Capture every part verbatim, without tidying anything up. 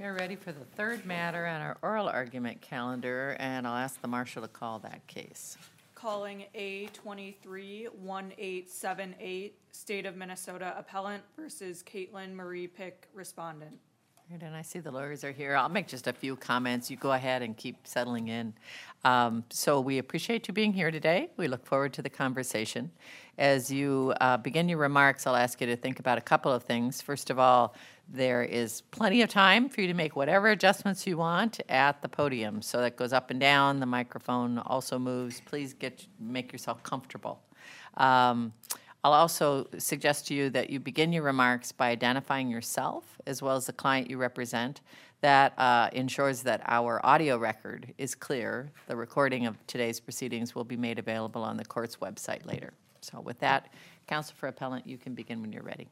We're ready for the third matter on our oral argument calendar, and I'll ask the marshal to call that case. Calling A twenty-three one eight seven eight, State of Minnesota Appellant versus Caitlin Marie Pick, Respondent. Right, and I see the lawyers are here. I'll make just a few comments. You go ahead and keep settling in. Um, so we appreciate you being here today. We look forward to the conversation. As you uh, begin your remarks, I'll ask you to think about a couple of things. First of all, there is plenty of time for you to make whatever adjustments you want at the podium. So that goes up and down. The microphone also moves. Please get make yourself comfortable. Um, I'll also suggest to you that you begin your remarks by identifying yourself as well as the client you represent. That uh, ensures that our audio record is clear. The recording of today's proceedings will be made available on the court's website later. So with that, Counsel for Appellant, you can begin when you're ready.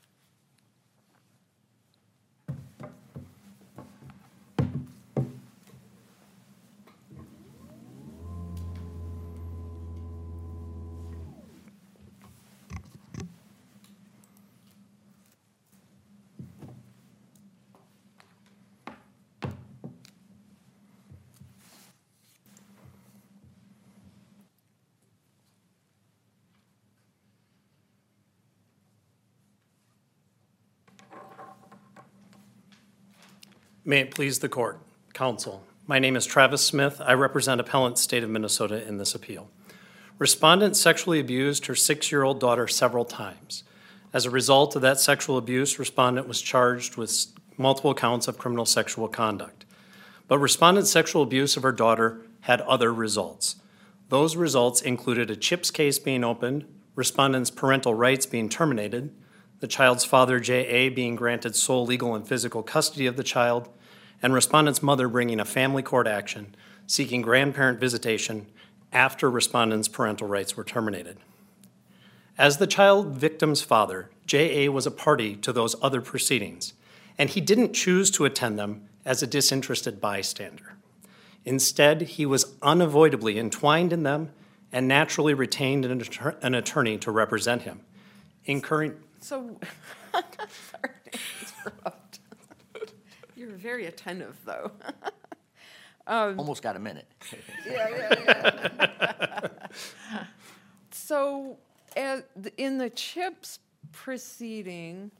May it please the court, counsel. My name is Travis Smith. I represent Appellant State of Minnesota in this appeal. Respondent sexually abused her six-year-old daughter several times. As a result of that sexual abuse, Respondent was charged with multiple counts of criminal sexual conduct. But Respondent's sexual abuse of her daughter had other results. Those results included a CHIPS case being opened, Respondent's parental rights being terminated, the child's father, J A, being granted sole legal and physical custody of the child, and Respondent's mother bringing a family court action seeking grandparent visitation after Respondent's parental rights were terminated. As the child victim's father, J A was a party to those other proceedings, and he didn't choose to attend them as a disinterested bystander. Instead, he was unavoidably entwined in them and naturally retained an, attor- an attorney to represent him, incurring... So, sorry to interrupt. You're very attentive, though. um, Almost got a minute. yeah, yeah, yeah. So, as in the CHIPS proceeding,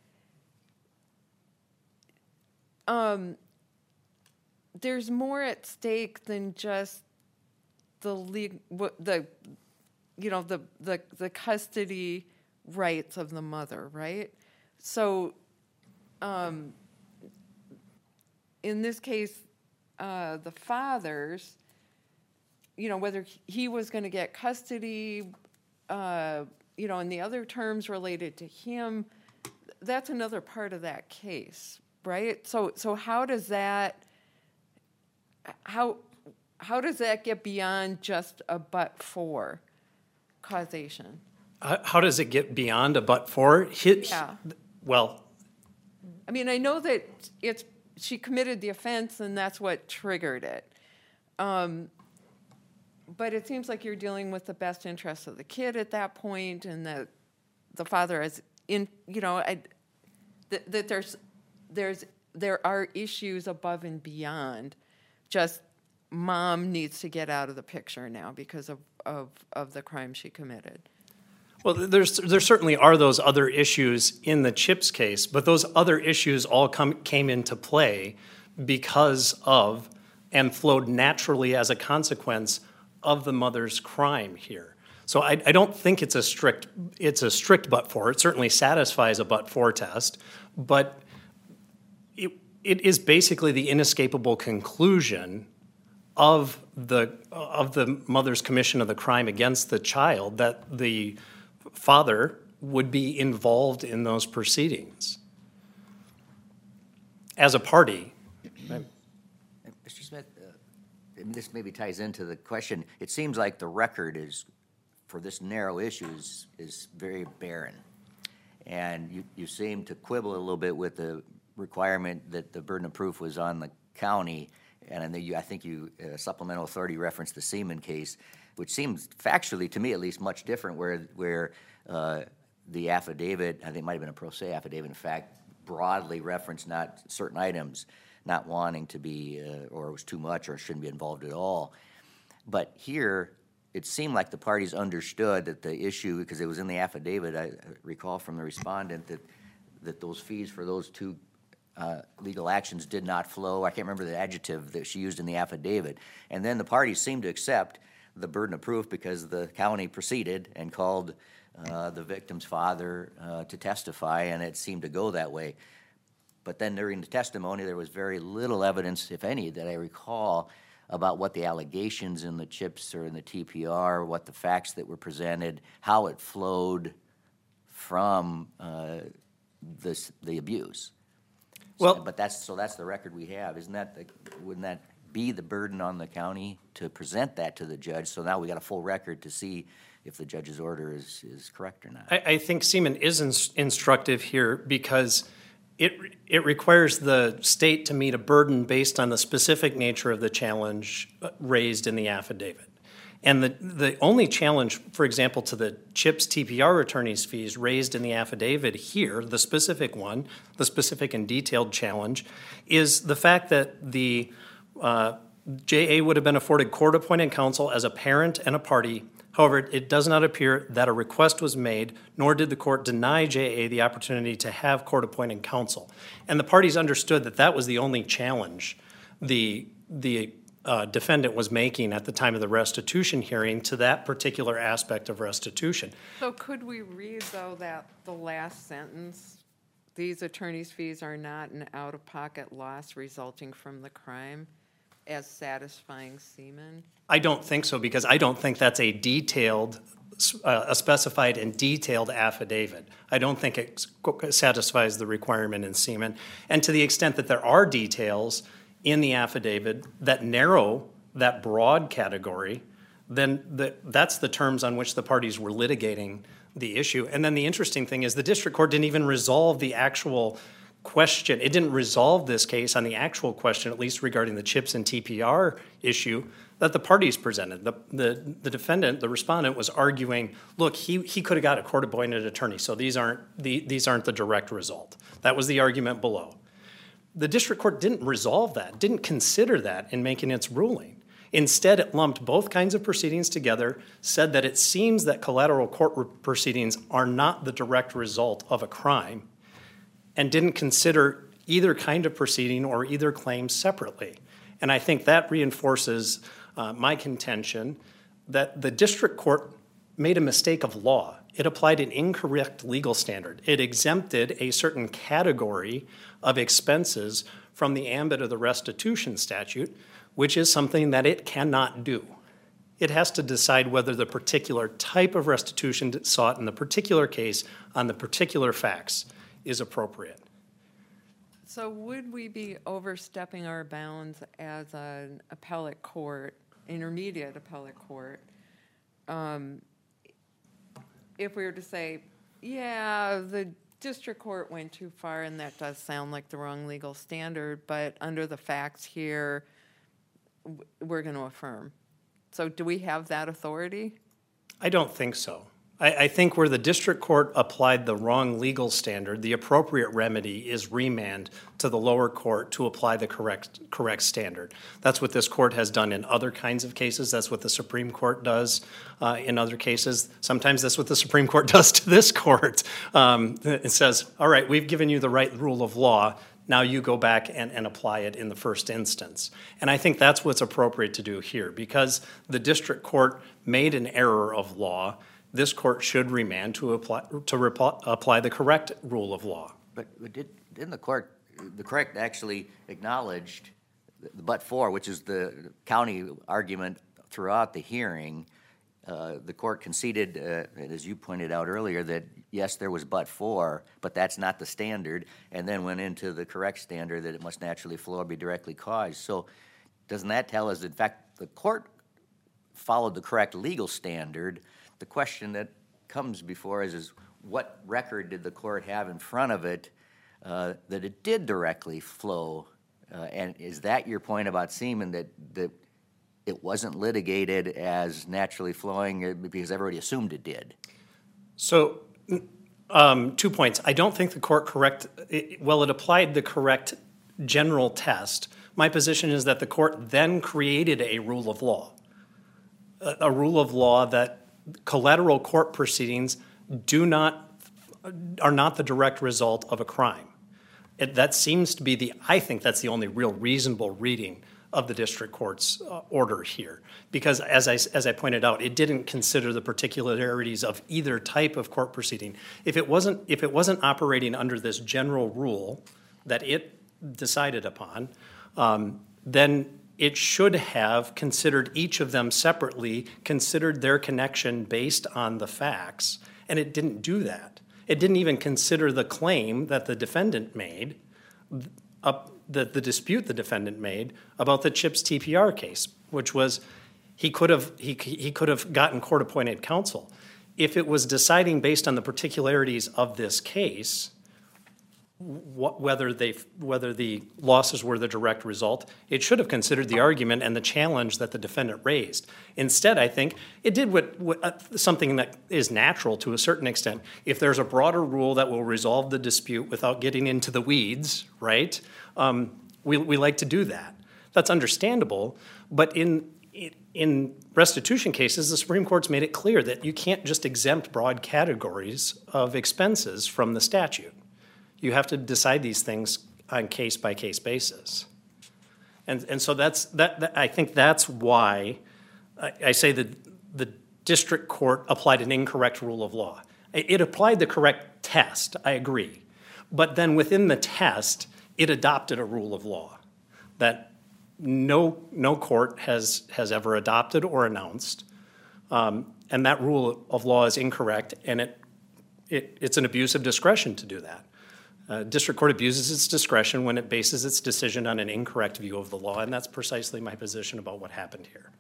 um, there's more at stake than just the legal, the, you know, the the the custody rights of the mother, right? So, um, in this case, uh, the father's, you know, whether he was going to get custody, uh, you know, and the other terms related to him, that's another part of that case, right? So, so how does that, how, how does that get beyond just a but for causation? Uh, how does it get beyond a but for? He, Yeah. Well, I mean, I know that it's she committed the offense, and that's what triggered it. Um, but it seems like you're dealing with the best interests of the kid at that point, and that the father is in. You know, I, that, that there's there's there are issues above and beyond just mom needs to get out of the picture now because of of, of the crime she committed. Well, there's there certainly are those other issues in the CHIPS case, but those other issues all come came into play because of and flowed naturally as a consequence of the mother's crime here. So I, I don't think it's a strict it's a strict but for. It certainly satisfies a but for test, but it it is basically the inescapable conclusion of the of the mother's commission of the crime against the child that the father would be involved in those proceedings as a party. Mister Smith, uh, and this maybe ties into the question. It seems like the record is, for this narrow issue, is, is very barren. And you, you seem to quibble a little bit with the requirement that the burden of proof was on the county. And I, know you, I think you, uh, supplemental authority referenced the Seaman case, which seems factually, to me at least, much different, where where uh, the affidavit, I think it might have been a pro se affidavit, in fact, broadly referenced not certain items, not wanting to be, uh, or it was too much, or shouldn't be involved at all. But here, it seemed like the parties understood that the issue, because it was in the affidavit, I recall from the respondent that, that those fees for those two uh, legal actions did not flow. I can't remember the adjective that she used in the affidavit. And then the parties seemed to accept the burden of proof because the county proceeded and called uh, the victim's father uh, to testify, and it seemed to go that way. But then during the testimony, there was very little evidence, if any, that I recall about what the allegations in the CHIPS or in the T P R, what the facts that were presented, how it flowed from uh, this, the abuse. Well- So, but that's, so that's the record we have. Isn't that, the, wouldn't that be the burden on the county to present that to the judge? So now we got a full record to see if the judge's order is, is correct or not. I, I think Seaman is ins- instructive here because it it requires the state to meet a burden based on the specific nature of the challenge raised in the affidavit. And the, the only challenge, for example, to the CHIPS T P R attorney's fees raised in the affidavit here, the specific one, the specific and detailed challenge, is the fact that the uh, J A would have been afforded court-appointed counsel as a parent and a party. However, it does not appear that a request was made, nor did the court deny J A the opportunity to have court-appointed counsel. And the parties understood that that was the only challenge the, the uh, defendant was making at the time of the restitution hearing to that particular aspect of restitution. So could we read, though, that the last sentence, these attorney's fees are not an out-of-pocket loss resulting from the crime, as satisfying semen? I don't think so, because I don't think that's a detailed, uh, a specified and detailed affidavit. I don't think it satisfies the requirement in semen. And to the extent that there are details in the affidavit that narrow that broad category, then the, that's the terms on which the parties were litigating the issue. And then the interesting thing is the district court didn't even resolve the actual question. It didn't resolve this case on the actual question, at least regarding the CHIPS and T P R issue that the parties presented. The, the, the defendant, the respondent, was arguing, look, he, he could have got a court-appointed attorney, so these aren't, the, these aren't the direct result. That was the argument below. The district court didn't resolve that, didn't consider that in making its ruling. Instead, it lumped both kinds of proceedings together, said that it seems that collateral court proceedings are not the direct result of a crime, and didn't consider either kind of proceeding or either claim separately. And I think that reinforces uh, my contention that the district court made a mistake of law. It applied an incorrect legal standard. It exempted a certain category of expenses from the ambit of the restitution statute, which is something that it cannot do. It has to decide whether the particular type of restitution sought in the particular case on the particular facts is appropriate. So would we be overstepping our bounds as an appellate court, intermediate appellate court, um, if we were to say, yeah, the district court went too far and that does sound like the wrong legal standard, but under the facts here, w- we're going to affirm. So do we have that authority? I don't think so. I, I think where the district court applied the wrong legal standard, the appropriate remedy is remand to the lower court to apply the correct correct standard. That's what this court has done in other kinds of cases. That's what the Supreme Court does uh, in other cases. Sometimes that's what the Supreme Court does to this court. Um, it says, all right, we've given you the right rule of law. Now you go back and, and apply it in the first instance. And I think that's what's appropriate to do here. Because the district court made an error of law, this court should remand to apply to repl- apply the correct rule of law. But, but did, didn't the court, the correct actually acknowledged the but for, which is the county argument throughout the hearing, uh, the court conceded, uh, as you pointed out earlier, that yes, there was but for, but that's not the standard, and then went into the correct standard that it must naturally flow or be directly caused. So doesn't that tell us, in fact, the court followed the correct legal standard? The question that comes before us is what record did the court have in front of it uh, that it did directly flow? Uh, and is that your point about semen, that, that it wasn't litigated as naturally flowing because everybody assumed it did? So um, two points. I don't think the court correct, it, well, it applied the correct general test, my position is that the court then created a rule of law, a, a rule of law that collateral court proceedings do not, are not the direct result of a crime. It, that seems to be the, I think that's the only real reasonable reading of the district court's uh, order here. Because as I, as I pointed out, it didn't consider the particularities of either type of court proceeding. If it wasn't, if it wasn't operating under this general rule that it decided upon, um, then it should have considered each of them separately, considered their connection based on the facts, and it didn't do that. It didn't even consider the claim that the defendant made, up the, the dispute the defendant made about the CHIPS T P R case, which was he could have he, he could have gotten court-appointed counsel. If it was deciding based on the particularities of this case, wh- whether they whether the losses were the direct result, it should have considered the argument and the challenge that the defendant raised. Instead, I think it did what, what uh, something that is natural to a certain extent. If there's a broader rule that will resolve the dispute without getting into the weeds, right? Um, we we like to do that. That's understandable, but in in restitution cases, the Supreme Court's made it clear that you can't just exempt broad categories of expenses from the statute. You have to decide these things on case-by-case basis. And and so that's that, that I think that's why I, I say that the district court applied an incorrect rule of law. It, it applied the correct test, I agree. But then within the test, it adopted a rule of law that no no court has has ever adopted or announced. Um, and that rule of law is incorrect, and it, it it's an abuse of discretion to do that. Uh, district court abuses its discretion when it bases its decision on an incorrect view of the law, and that's precisely my position about what happened here.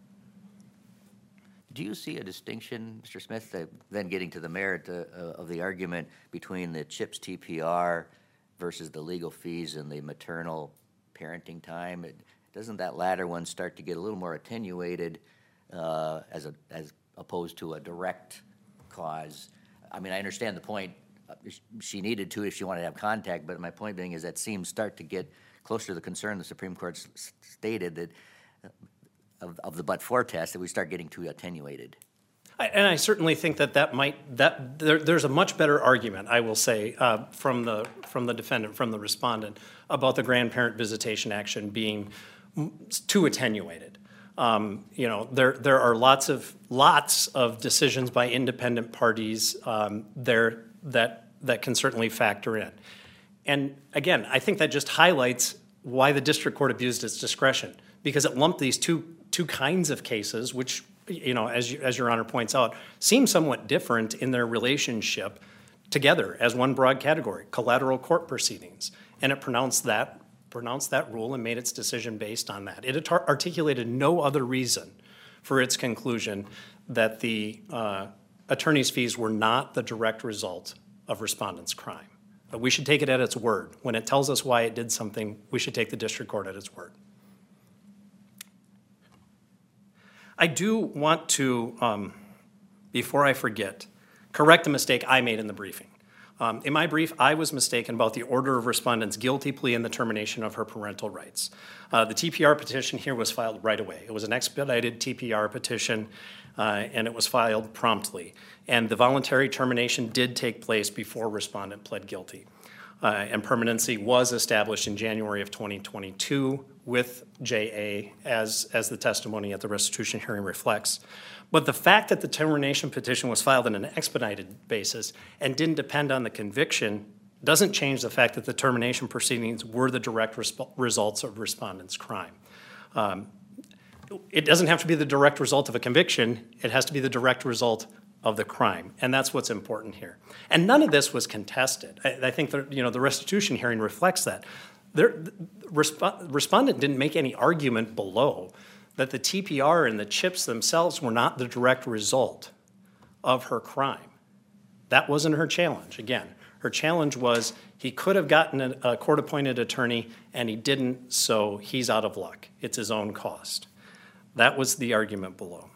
Do you see a distinction, Mister Smith, uh, then getting to the merit uh, uh, of the argument between the CHIPS T P R versus the legal fees and the maternal parenting time? It, doesn't that latter one start to get a little more attenuated uh, as a as opposed to a direct cause? I mean, I understand the point. She needed to if she wanted to have contact, but my point being is that seems start to get closer to the concern the Supreme Court s- stated that uh, of, of the but-for test, that we start getting too attenuated. I, and I certainly think that that might that there, there's a much better argument, I will say, uh, from the from the defendant, from the respondent, about the grandparent visitation action being too attenuated. Um, you know, there there are lots of lots of decisions by independent parties um, there that that can certainly factor in. And again, I think that just highlights why the district court abused its discretion, because it lumped these two two kinds of cases, which, you know, as you, as Your Honor points out, seem somewhat different in their relationship together as one broad category, collateral court proceedings. And it pronounced that pronounced that rule and made its decision based on that. It atar- articulated no other reason for its conclusion that the uh, attorney's fees were not the direct result of respondent's crime. But we should take it at its word. When it tells us why it did something, we should take the district court at its word. I do want to, um, before I forget, correct a mistake I made in the briefing. Um, in my brief, I was mistaken about the order of respondent's guilty plea and the termination of her parental rights. Uh, the T P R petition here was filed right away. It was an expedited T P R petition, uh, and it was filed promptly. And the voluntary termination did take place before respondent pled guilty. Uh, and permanency was established in January of twenty twenty-two with J A, as, as the testimony at the restitution hearing reflects. But the fact that the termination petition was filed on an expedited basis and didn't depend on the conviction doesn't change the fact that the termination proceedings were the direct resp- results of respondent's crime. Um, it doesn't have to be the direct result of a conviction. It has to be the direct result of the crime, and that's what's important here. And none of this was contested. I, I think that, you know, the restitution hearing reflects that. There, the resp- respondent didn't make any argument below that the T P R and the CHIPS themselves were not the direct result of her crime. That wasn't her challenge. Again, her challenge was he could have gotten a, a court-appointed attorney, and he didn't, so he's out of luck. It's his own cost. That was the argument below.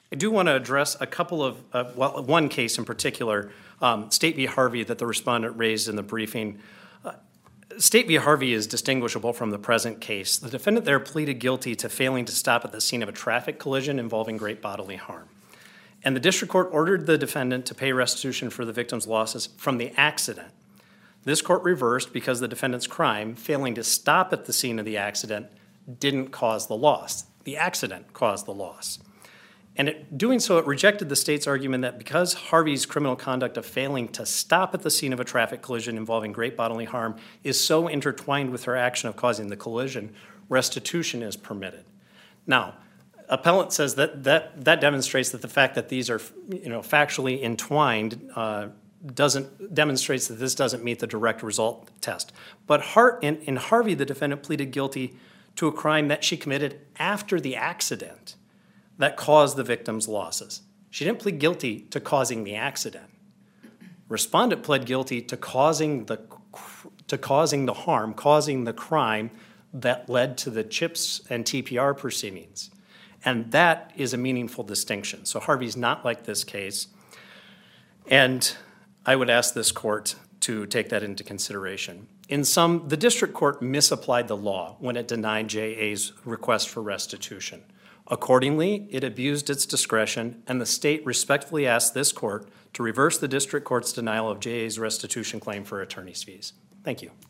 I do want to address a couple of, uh, well, one case in particular, um, State v. Harvey, that the respondent raised in the briefing. Uh, State v. Harvey is distinguishable from the present case. The defendant there pleaded guilty to failing to stop at the scene of a traffic collision involving great bodily harm. And the district court ordered the defendant to pay restitution for the victim's losses from the accident. This court reversed because the defendant's crime, failing to stop at the scene of the accident, didn't cause the loss. The accident caused the loss. And it, doing so, it rejected the state's argument that because Harvey's criminal conduct of failing to stop at the scene of a traffic collision involving great bodily harm is so intertwined with her action of causing the collision, restitution is permitted. Now, appellant says that that, that demonstrates that the fact that these are, you know, factually entwined uh, doesn't demonstrates that this doesn't meet the direct result test. But Hart, in, in Harvey, the defendant pleaded guilty to a crime that she committed after the accident that caused the victim's losses. She didn't plead guilty to causing the accident. Respondent pled guilty to causing the to causing the harm, causing the crime that led to the CHIPS and T P R proceedings. And that is a meaningful distinction. So Harvey's not like this case. And I would ask this court to take that into consideration. In sum, the district court misapplied the law when it denied J A's request for restitution. Accordingly, it abused its discretion, and the state respectfully asked this court to reverse the district court's denial of J A's restitution claim for attorney's fees. Thank you.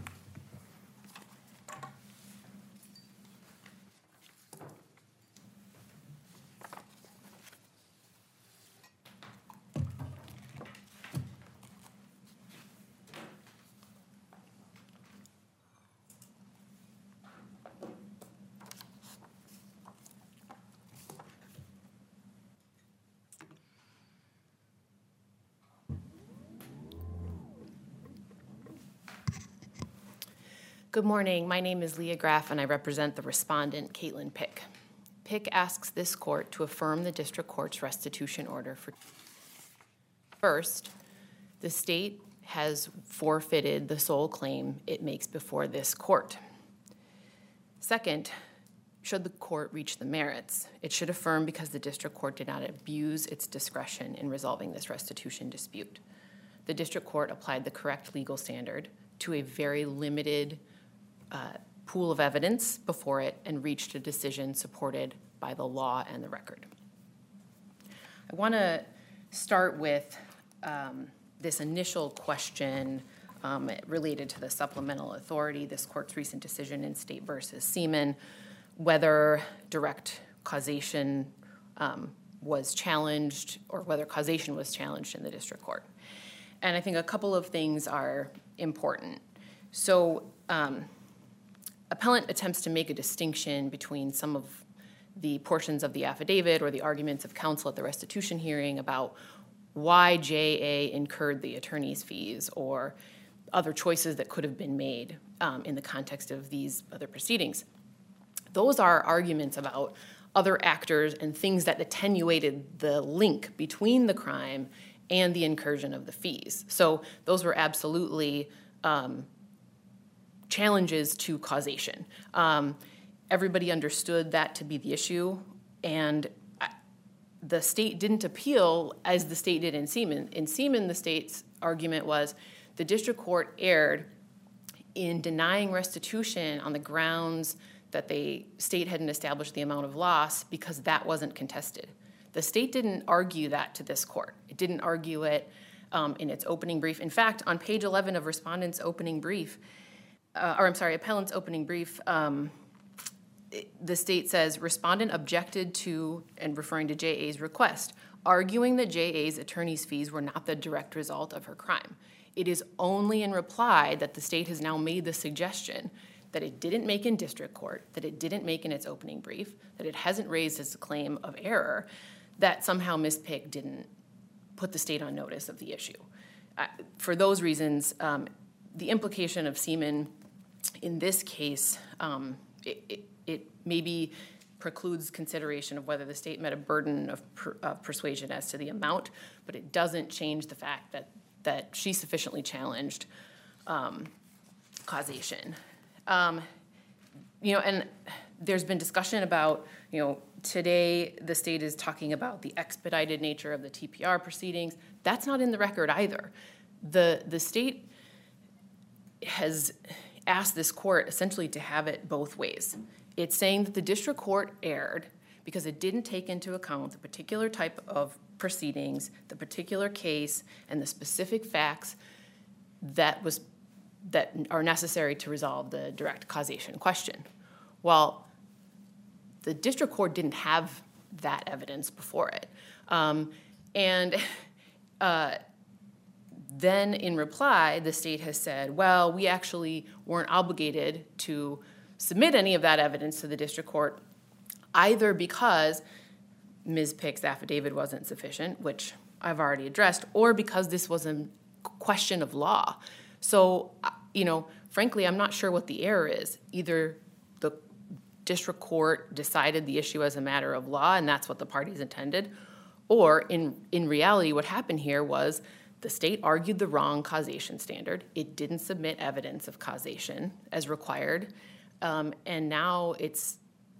Good morning. My name is Leah Graff, and I represent the respondent, Caitlin Pick. Pick asks this court to affirm the district court's restitution order for. First, the state has forfeited the sole claim it makes before this court. Second, should the court reach the merits, it should affirm because the district court did not abuse its discretion in resolving this restitution dispute. The district court applied the correct legal standard to a very limited Uh, pool of evidence before it and reached a decision supported by the law and the record. I want to start with um, this initial question um, related to the supplemental authority, this court's recent decision in State versus Seaman, whether direct causation um, was challenged or whether causation was challenged in the district court. And I think a couple of things are important. So, um, appellant attempts to make a distinction between some of the portions of the affidavit or the arguments of counsel at the restitution hearing about why J A incurred the attorney's fees or other choices that could have been made um, in the context of these other proceedings. Those are arguments about other actors and things that attenuated the link between the crime and the incursion of the fees. So those were absolutely um, challenges to causation. Um, everybody understood that to be the issue, and the state didn't appeal as the state did in Seaman. In Seaman, the state's argument was the district court erred in denying restitution on the grounds that the state hadn't established the amount of loss because that wasn't contested. The state didn't argue that to this court. It didn't argue it um, in its opening brief. In fact, on page eleven of respondent's opening brief, Uh, or I'm sorry, appellant's opening brief, um, it, the state says, respondent objected to, and referring to J A's request, arguing that J A's attorney's fees were not the direct result of her crime. It is only in reply that the state has now made the suggestion that it didn't make in district court, that it didn't make in its opening brief, that it hasn't raised as a claim of error, that somehow Miz Pick didn't put the state on notice of the issue. Uh, for those reasons, um, the implication of Seaman in this case, um, it, it, it maybe precludes consideration of whether the state met a burden of, per, of persuasion as to the amount, but it doesn't change the fact that, that she sufficiently challenged um, causation. Um, you know, and there's been discussion about, you know, today the state is talking about the expedited nature of the T P R proceedings. That's not in the record either. The, the state has asked this court essentially to have it both ways. It's saying that the district court erred because it didn't take into account the particular type of proceedings, the particular case, and the specific facts that was that are necessary to resolve the direct causation question. Well, the district court didn't have that evidence before it. Um, and uh, then in reply, the state has said, well, we actually weren't obligated to submit any of that evidence to the district court, either because Miz Pick's affidavit wasn't sufficient, which I've already addressed, or because this was a question of law. So, you know, frankly, I'm not sure what the error is. Either the district court decided the issue as a matter of law, and that's what the parties intended, or in, in reality, what happened here was the state argued the wrong causation standard. It didn't submit evidence of causation as required, um, and now it's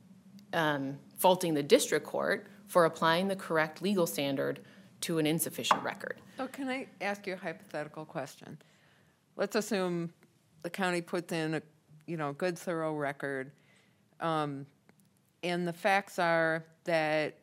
um, faulting the district court for applying the correct legal standard to an insufficient record. So can I ask you a hypothetical question? Let's assume the county puts in a, you know, good thorough record, um, and the facts are that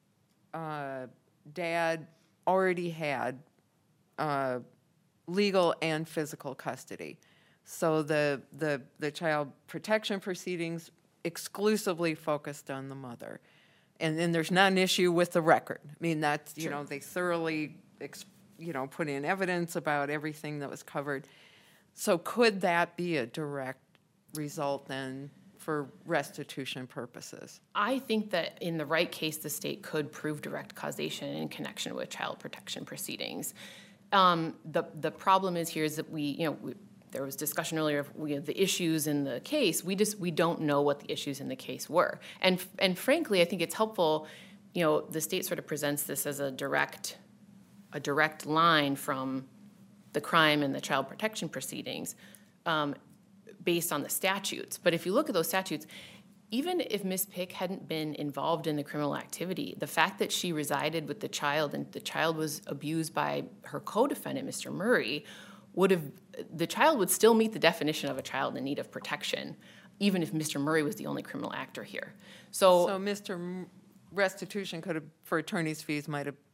uh, Dad already had uh, legal and physical custody. So the, the, the child protection proceedings exclusively focused on the mother. And then there's not an issue with the record. I mean, that's, you Sure. know, they thoroughly, ex, you know, put in evidence about everything that was covered. So could that be a direct result then for restitution purposes? I think that in the right case, the state could prove direct causation in connection with child protection proceedings. Um, the the problem is here is that we, you know, we, there was discussion earlier of we have the issues in the case. We just we don't know what the issues in the case were, and and frankly, I think it's helpful. You know, the state sort of presents this as a direct a direct line from the crime and the child protection proceedings um, based on the statutes. But if you look at those statutes, even if Miz Pick hadn't been involved in the criminal activity, the fact that she resided with the child and the child was abused by her co-defendant, Mister Murray, would have, the child would still meet the definition of a child in need of protection, even if Mister Murray was the only criminal actor here. So, So Mister M- restitution could have, for attorney's fees, might have,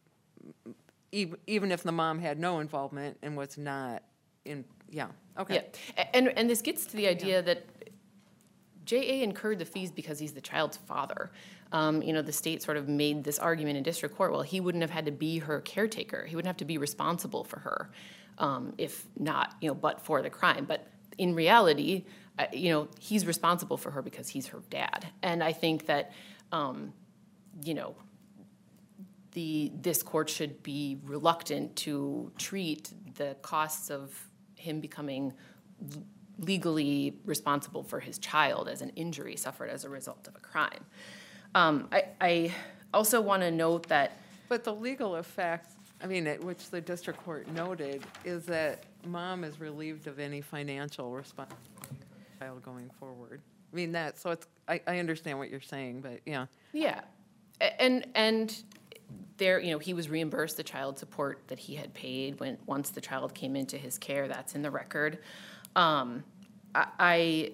even, even if the mom had no involvement and was not in, yeah, okay. yeah, and and this gets to the idea that J A incurred the fees because he's the child's father. Um, you know, the state sort of made this argument in district court. Well, he wouldn't have had to be her caretaker. He wouldn't have to be responsible for her, um, if not, you know, but for the crime. But in reality, uh, you know, he's responsible for her because he's her dad. And I think that, um, you know, the this court should be reluctant to treat the costs of him becoming legally responsible for his child as an injury suffered as a result of a crime. Um, I, I also want to note that But the legal effect, I mean, at which the district court noted, is that mom is relieved of any financial responsibility for the child going forward. I mean, that, so it's, I, I understand what you're saying, but yeah. yeah, A- and and there, you know, he was reimbursed the child support that he had paid when once the child came into his care. That's in the record. Um, I,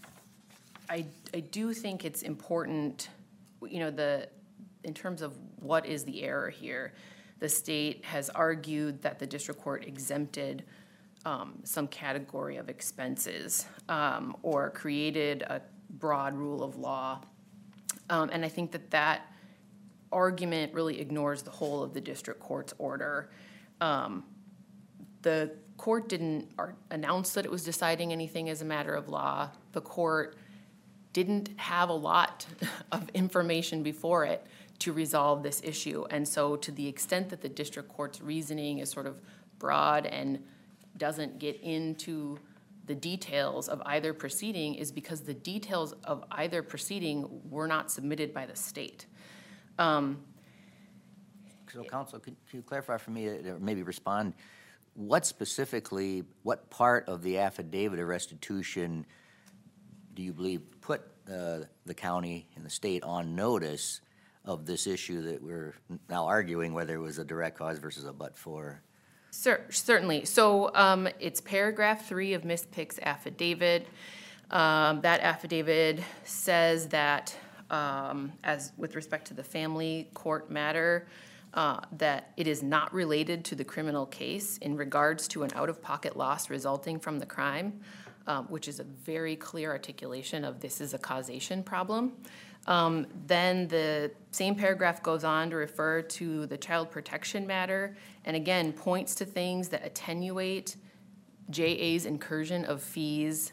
I, I do think it's important, you know, the in terms of what is the error here. The state has argued that the district court exempted um, some category of expenses um, or created a broad rule of law, um, and I think that that argument really ignores the whole of the district court's order. Um, the court didn't ar- announce that it was deciding anything as a matter of law. The court didn't have a lot of information before it to resolve this issue. And so to the extent that the district court's reasoning is sort of broad and doesn't get into the details of either proceeding is because the details of either proceeding were not submitted by the state. Um, So, counsel, could could you clarify for me, or maybe respond, what specifically, what part of the affidavit of restitution do you believe put uh, the county and the state on notice of this issue that we're now arguing whether it was a direct cause versus a but-for? Cer- Certainly. So um, it's paragraph three of Miz Pick's affidavit. Um, That affidavit says that, um, as with respect to the family court matter, uh, that it is not related to the criminal case in regards to an out-of-pocket loss resulting from the crime, um, which is a very clear articulation of this is a causation problem. Um, Then the same paragraph goes on to refer to the child protection matter, and again, points to things that attenuate J A's incursion of fees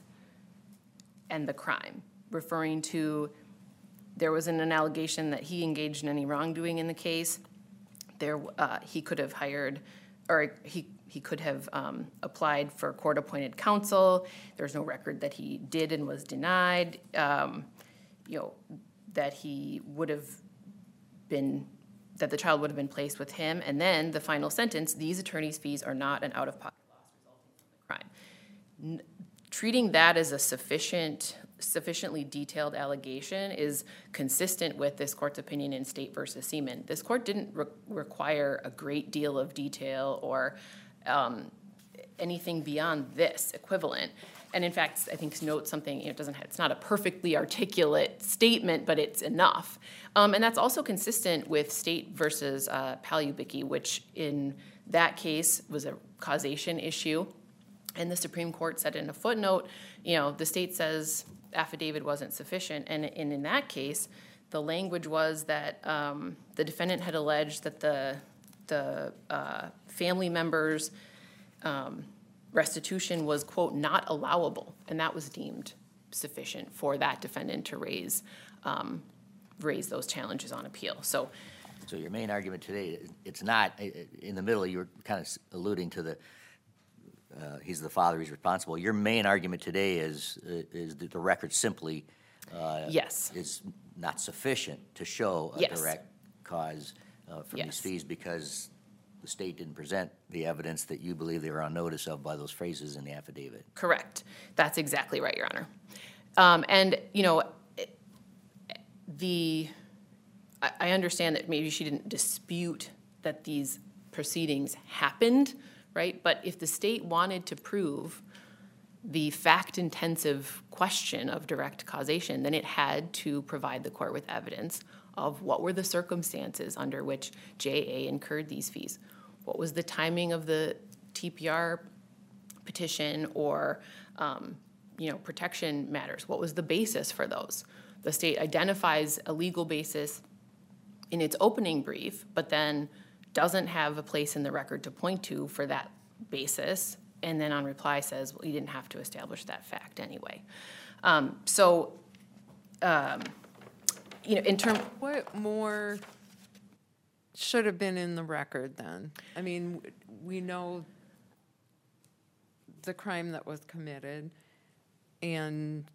and the crime, referring to there was an, an allegation that he engaged in any wrongdoing in the case. There, uh, he could have hired, or he he could have um, applied for court-appointed counsel. There's no record that he did and was denied. Um, you know, that he would have been, that the child would have been placed with him. And then the final sentence, these attorney's fees are not an out-of-pocket loss resulting from the crime. N- treating that as a sufficient, sufficiently detailed allegation is consistent with this court's opinion in State versus Seaman. This court didn't re- require a great deal of detail or um, anything beyond this equivalent. And in fact, I think note something, you know, it doesn't have, it's not a perfectly articulate statement, but it's enough. Um, and that's also consistent with State versus uh, Palubicki, which in that case was a causation issue. And the Supreme Court said in a footnote, you know, the state says affidavit wasn't sufficient. And, and in that case, the language was that um, the defendant had alleged that the, the uh, family members' um, restitution was, quote, not allowable, and that was deemed sufficient for that defendant to raise um, raise those challenges on appeal. So, So your main argument today, it's not, in the middle, you were kind of alluding to the, uh, he's the father, he's responsible. Your main argument today is is that the record simply uh, yes, is not sufficient to show a yes. direct cause uh, for Yes. these fees because the state didn't present the evidence that you believe they were on notice of by those phrases in the affidavit. Correct. That's exactly right, Your Honor. Um, and, you know, the, I, I understand that maybe she didn't dispute that these proceedings happened, right? But if the state wanted to prove the fact-intensive question of direct causation, then it had to provide the court with evidence of what were the circumstances under which J A incurred these fees. What was the timing of the T P R petition or, um, you know, protection matters? What was the basis for those? The state identifies a legal basis in its opening brief, but then doesn't have a place in the record to point to for that basis, and then on reply says, well, you didn't have to establish that fact anyway. Um, so, um, you know, in terms... What more should have been in the record then? I mean, we know the crime that was committed and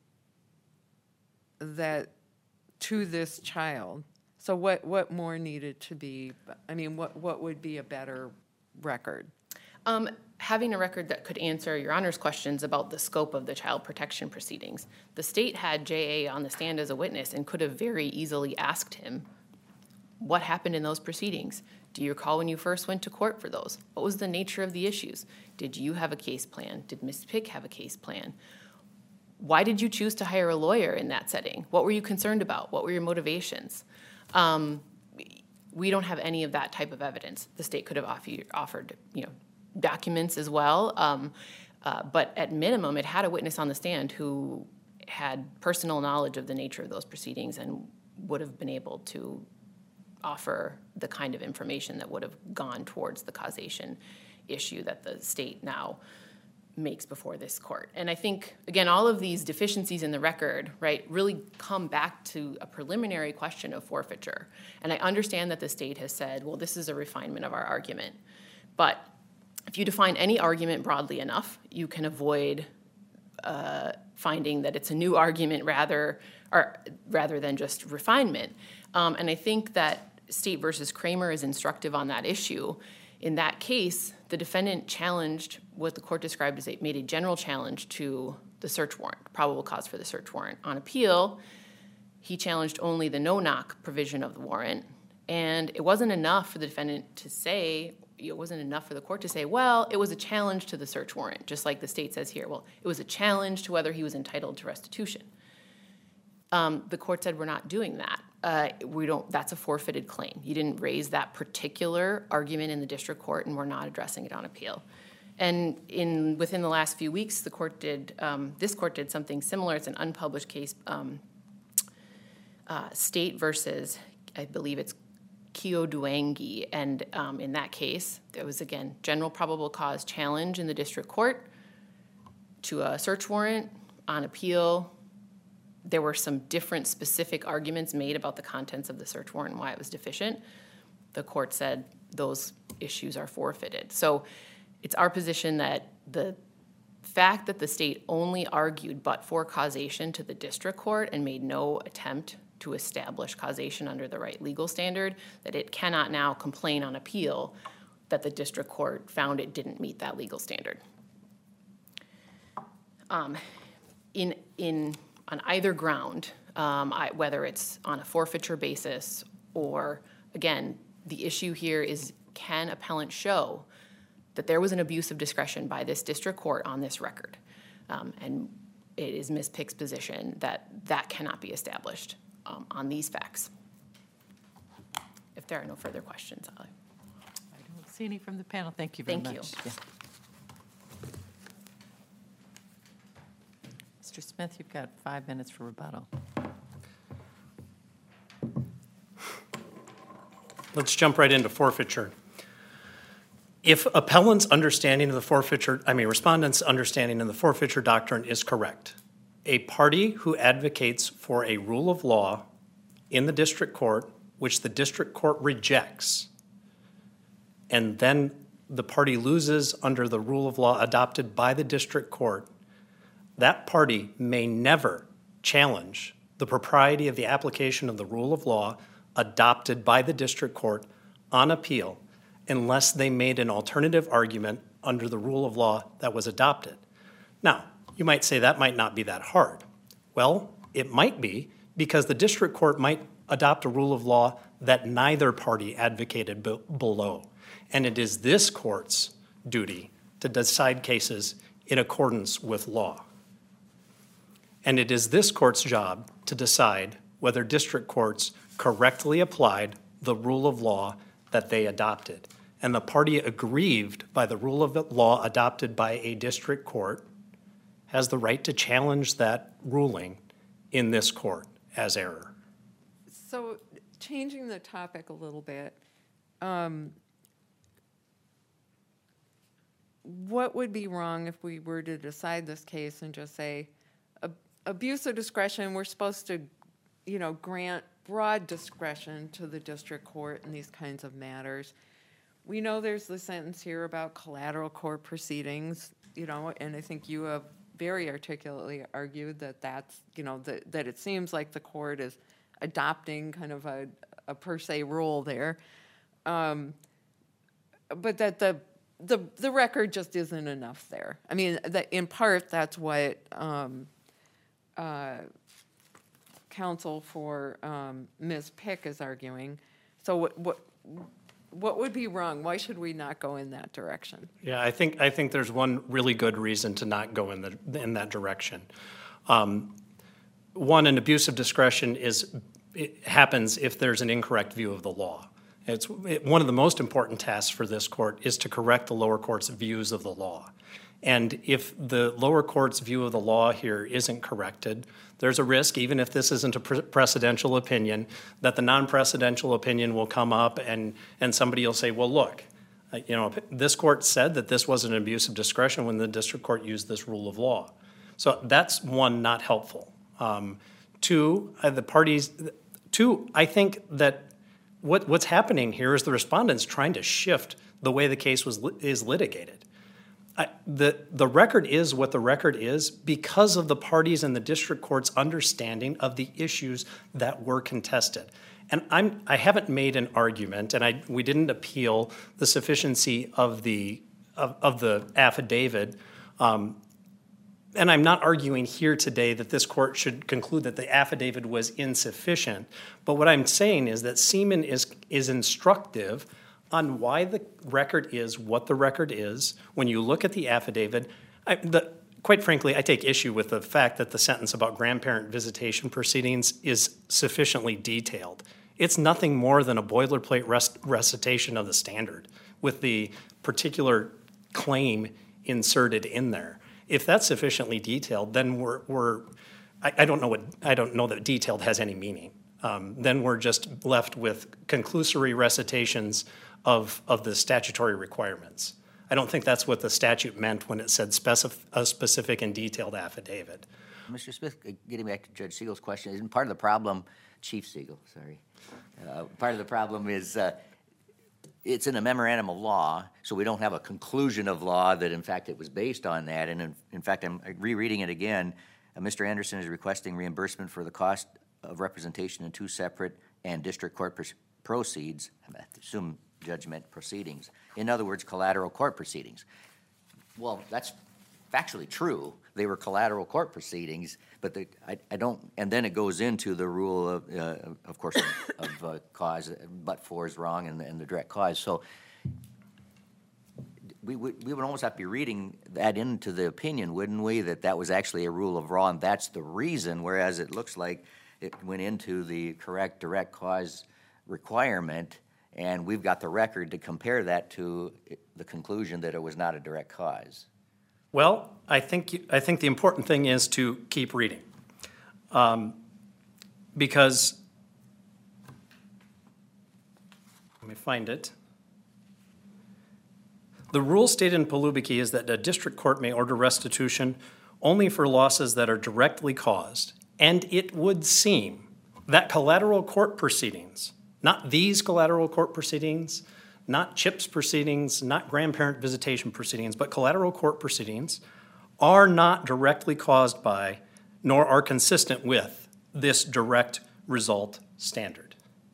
that to this child. So what, what more needed to be, I mean, what, what would be a better record? Um, having a record that could answer Your Honor's questions about the scope of the child protection proceedings. The state had J A on the stand as a witness and could have very easily asked him, what happened in those proceedings? Do you recall when you first went to court for those? What was the nature of the issues? Did you have a case plan? Did Miz Pick have a case plan? Why did you choose to hire a lawyer in that setting? What were you concerned about? What were your motivations? Um, we don't have any of that type of evidence. The state could have offer, offered, you know, documents as well, um, uh, but at minimum, it had a witness on the stand who had personal knowledge of the nature of those proceedings and would have been able to offer the kind of information that would have gone towards the causation issue that the state now makes before this court. And I think, again, all of these deficiencies in the record, right, really come back to a preliminary question of forfeiture. And I understand that the state has said, well, this is a refinement of our argument. But if you define any argument broadly enough, you can avoid uh, finding that it's a new argument rather, or rather than just refinement. Um, and I think that State versus Kramer is instructive on that issue. In that case, the defendant challenged what the court described as a, made a general challenge to the search warrant, probable cause for the search warrant. On appeal, He challenged only the no-knock provision of the warrant, and it wasn't enough for the defendant to say, it wasn't enough for the court to say, well, it was a challenge to the search warrant, just like the state says here. Well, it was a challenge to whether he was entitled to restitution. Um, the court said, we're not doing that. Uh, we don't, that's a forfeited claim. You didn't raise that particular argument in the district court, and we're not addressing it on appeal. And in within the last few weeks, the court did, um, this court did something similar. It's an unpublished case, um, uh, State versus, I believe it's Kioduangi. And um, in that case, there was, again, general probable cause challenge in the district court to a search warrant on appeal. There were some different specific arguments made about the contents of the search warrant and why it was deficient. The court said those issues are forfeited. So it's our position that the fact that the state only argued but for causation to the district court and made no attempt to establish causation under the right legal standard, that it cannot now complain on appeal that the district court found it didn't meet that legal standard. Um, in in on either ground, um, I, whether it's on a forfeiture basis or, again, the issue here is, can appellant show that there was an abuse of discretion by this district court on this record? Um, and it is Miz Pick's position that that cannot be established um, on these facts. If there are no further questions, I'll... I don't see any from the panel. Thank you very Thank much. you. Yeah. Mister Smith, you've got five minutes for rebuttal. Let's jump right into forfeiture. If appellant's understanding of the forfeiture, I mean, respondent's understanding of the forfeiture doctrine is correct, a party who advocates for a rule of law in the district court, which the district court rejects, and then the party loses under the rule of law adopted by the district court, that party may never challenge the propriety of the application of the rule of law adopted by the district court on appeal unless they made an alternative argument under the rule of law that was adopted. Now, you might say that might not be that hard. Well, it might be, because the district court might adopt a rule of law that neither party advocated be- below. And it is this court's duty to decide cases in accordance with law. And it is this court's job to decide whether district courts correctly applied the rule of law that they adopted. And the party aggrieved by the rule of law adopted by a district court has the right to challenge that ruling in this court as error. So, changing the topic a little bit, um, what would be wrong if we were to decide this case and just say, abuse of discretion, we're supposed to, you know, grant broad discretion to the district court in these kinds of matters. We know there's the sentence here about collateral court proceedings, you know, and I think you have very articulately argued that that's, you know, that, that it seems like the court is adopting kind of a, a per se rule there. Um, but that the, the, the record just isn't enough there. I mean, that in part, that's what, um, Uh, counsel for um, Miz Pick is arguing. So what, what what would be wrong? Why should we not go in that direction? Yeah, I think I think there's one really good reason to not go in the in that direction. Um, one, an abuse of discretion is it happens if there's an incorrect view of the law. It's it, one of the most important tasks for this court is to correct the lower court's views of the law. And if the lower court's view of the law here isn't corrected, there's a risk, even if this isn't a pre- precedential opinion, that the non-precedential opinion will come up and, and somebody will say, well, look, uh, you know, this court said that this was an abuse of discretion when the district court used this rule of law. So that's one, not helpful. Um, two, uh, the parties, two, I think that what, what's happening here is the respondent's trying to shift the way the case was is litigated. I, the, the record is what the record is because of the parties in the district court's understanding of the issues that were contested. And I'm, I haven't made an argument, and I, we didn't appeal the sufficiency of the, of, of the affidavit. Um, and I'm not arguing here today that this court should conclude that the affidavit was insufficient, but what I'm saying is that Seaman is, is instructive on why the record is what the record is. When you look at the affidavit, I, the, quite frankly, I take issue with the fact that the sentence about grandparent visitation proceedings is sufficiently detailed. It's nothing more than a boilerplate rest, recitation of the standard with the particular claim inserted in there. If that's sufficiently detailed, then we're, we're I, I don't know what, I don't know that detailed has any meaning. Um, then we're just left with conclusory recitations of, of the statutory requirements. I don't think that's what the statute meant when it said specif- a specific and detailed affidavit. Mister Smith, uh, getting back to Judge Siegel's question, isn't part of the problem, Chief Siegel, sorry, uh, part of the problem is uh, it's in a memorandum of law, so we don't have a conclusion of law that in fact it was based on that. And in, in fact, I'm rereading it again. Uh, Mister Anderson is requesting reimbursement for the cost of representation in two separate and district court pr- proceeds, I assume judgment proceedings. In other words, collateral court proceedings. Well, that's factually true. They were collateral court proceedings, but the, I, I don't, and then it goes into the rule of, uh, of course, of, of uh, cause, but for is wrong and, and the direct cause. So we would, we would almost have to be reading that into the opinion, wouldn't we, that that was actually a rule of law and that's the reason, whereas it looks like it went into the correct direct cause requirement, and we've got the record to compare that to the conclusion that it was not a direct cause. Well, I think, you- I think the important thing is to keep reading. Um, because, let me find it. The rule stated in Palubiki is that a district court may order restitution only for losses that are directly caused. And it would seem that collateral court proceedings, not these collateral court proceedings, not CHIPS proceedings, not grandparent visitation proceedings, but collateral court proceedings are not directly caused by, nor are consistent with, this direct result standard.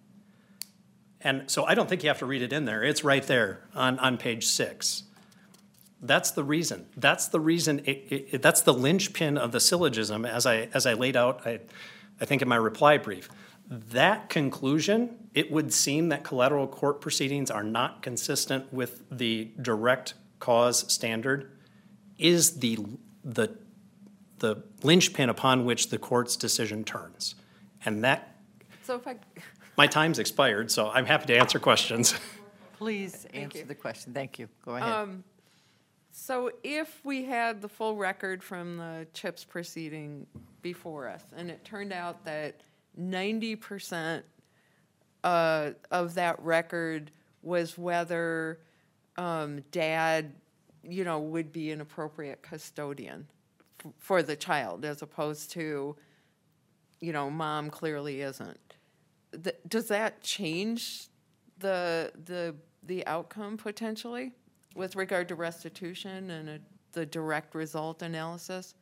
And so I don't think you have to read it in there. It's right there on, on page six. That's the reason. That's the reason. It, it, it, that's the linchpin of the syllogism, as I as I laid out. I, I think in my reply brief. That conclusion, it would seem that collateral court proceedings are not consistent with the direct cause standard, is the the the linchpin upon which the court's decision turns, and that. So if I. My time's expired, so I'm happy to answer questions. Please answer you. the question. Thank you. Go ahead. Um, So if we had the full record from the CHIPS proceeding before us, and it turned out that ninety percent uh, of that record was whether um, dad, you know, would be an appropriate custodian f- for the child, as opposed to, you know, mom clearly isn't. Th- does that change the the the outcome potentially? With regard to restitution and a, the direct result analysis?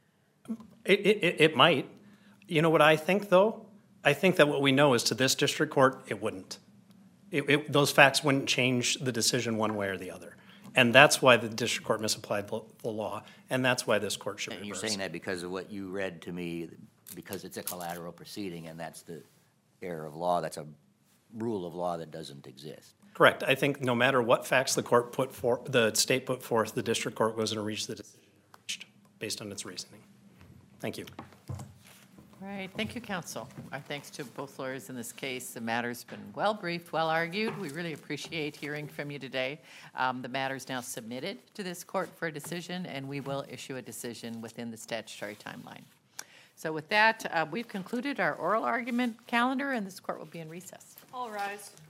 It, it, it might. You know what I think, though? I think that what we know is to this district court, it wouldn't. It, it, those facts wouldn't change the decision one way or the other. And that's why the district court misapplied the, the law, and that's why this court should And reverse. you're saying that because of what you read to me, because it's a collateral proceeding and that's the error of law, that's a rule of law that doesn't exist. Correct. I think no matter what facts the court put for, the state put forth, the district court was going to reach the decision reached based on its reasoning. Thank you. All right, thank you, counsel. Our thanks to both lawyers in this case. The matter's been well briefed, well argued. We really appreciate hearing from you today. Um, the matter is now submitted to this court for a decision, and we will issue a decision within the statutory timeline. So with that, uh, we've concluded our oral argument calendar, and this court will be in recess. All rise.